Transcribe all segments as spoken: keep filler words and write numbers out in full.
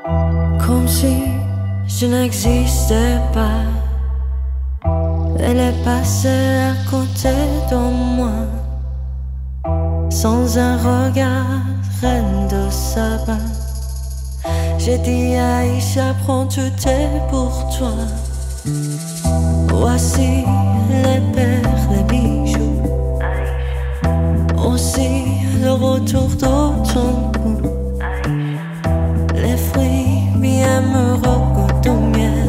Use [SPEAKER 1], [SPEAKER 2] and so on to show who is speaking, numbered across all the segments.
[SPEAKER 1] Comme si je n'existais pas. Elle est passée à côté de moi, sans un regard, reine de Saba. J'ai dit Aïcha, prends tout est pour toi. Voici les perles, les bijoux, aussi le retour de ton cou, les fruits bien heureux de miel.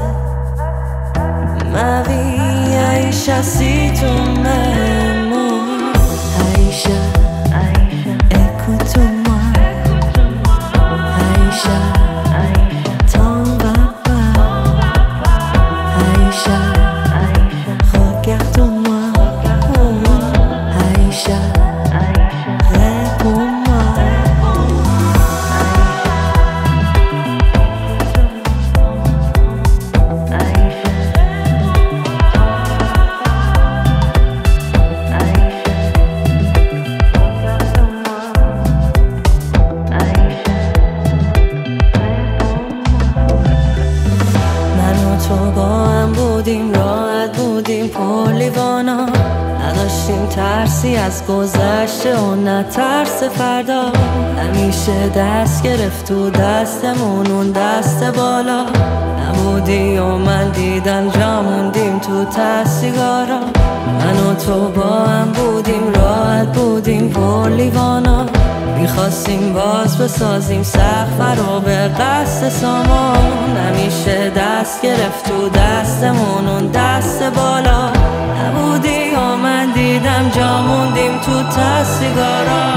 [SPEAKER 1] Ma vie, Aïcha, si tu m'aimes, Aïcha, écoute-moi, Aïcha, t'en vas pas, Aïcha, regarde-moi, Aïcha, réponds-moi. تو با هم بودیم، راحت بودیم، پر لیوانا، نداشتیم ترسی از گذشته و نه ترس فردا. همیشه دست گرفت تو دستمون اون دست بالا. نبودی و من دیدم جا موندیم تو تصیگارا. من و تو با هم بودیم، راحت بودیم، پر لیوانا، میخواستیم باز بسازیم سقف رو به قصد سامان. همیشه دست گرفت تو دستمون اون دست بالا. نبودی و من دیدم جا موندیم تو تصیگارا.